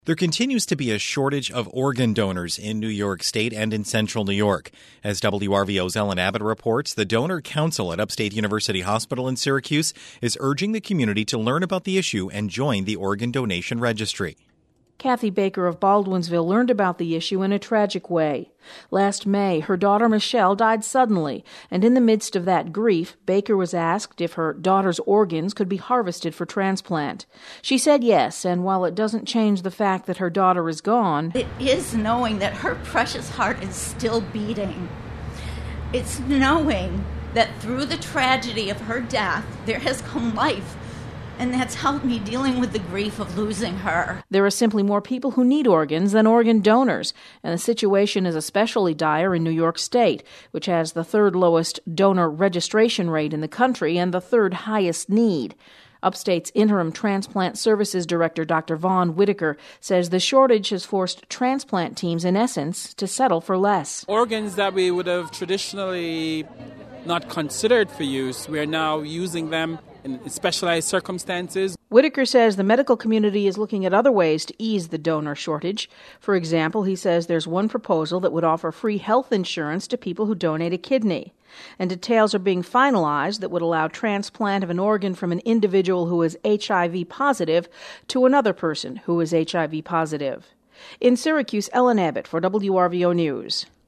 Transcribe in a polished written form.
There continues to be a shortage of organ donors in New York State and in central New York. As WRVO's Ellen Abbott reports, the Donor Council at Upstate University Hospital in Syracuse is urging the community to learn about the issue and join the organ donation registry. Kathy Baker of Baldwinsville learned about the issue in a tragic way. Last May, her daughter Michelle died suddenly, and in the midst of that grief, Baker was asked if her daughter's organs could be harvested for transplant. She said yes, and while it doesn't change the fact that her daughter is gone, it is knowing that her precious heart is still beating. It's knowing that through the tragedy of her death, there has come life. And that's helped me dealing with the grief of losing her. There are simply more people who need organs than organ donors, and the situation is especially dire in New York State, which has the third lowest donor registration rate in the country and the third highest need. Upstate's Interim Transplant Services Director, Dr. Vaughn Whitaker, says the shortage has forced transplant teams, in essence, to settle for less. Organs that we would have traditionally not considered for use, we are now using them in specialized circumstances. Whitaker says the medical community is looking at other ways to ease the donor shortage. For example, he says there's one proposal that would offer free health insurance to people who donate a kidney. And details are being finalized that would allow transplant of an organ from an individual who is HIV positive to another person who is HIV positive. In Syracuse, Ellen Abbott for WRVO News.